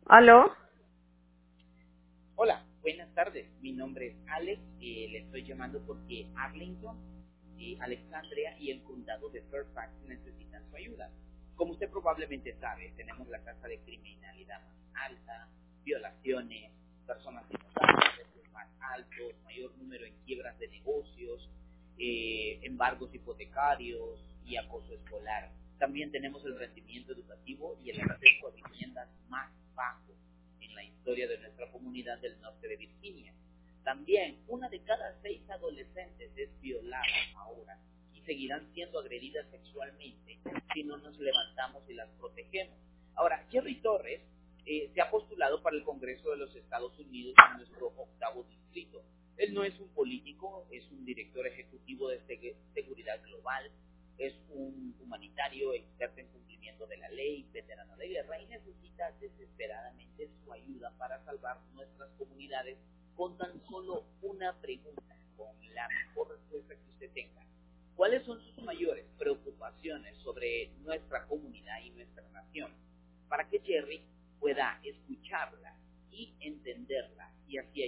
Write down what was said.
¿Aló? Hola, buenas tardes. Mi nombre es Alex. Le estoy llamando porque Arlington, Alexandria y el condado de Fairfax necesitan su ayuda. Como usted probablemente sabe, tenemos la tasa de criminalidad más alta, violaciones, personas sin hogar, precios más altos, mayor número en quiebras de negocios, embargos hipotecarios y acoso escolar. También tenemos el rendimiento educativo y el acceso a viviendas más bajo en la historia de nuestra comunidad del norte de Virginia. También, una de cada 6 adolescentes es violada ahora y seguirán siendo agredidas sexualmente si no nos levantamos y las protegemos. Ahora, Jerry Torres se ha postulado para el Congreso de los Estados Unidos en nuestro 8º distrito. Él no es un político, es un director ejecutivo de seguridad global, es un humanitario experto en cumplimiento de la ley, veterano de guerra y necesita desesperadamente su ayuda para salvar nuestras comunidades con tan solo una pregunta, con la mejor respuesta que usted tenga. ¿Cuáles son sus mayores preocupaciones sobre nuestra comunidad y nuestra nación? Para que Jerry pueda escucharla y entenderla y así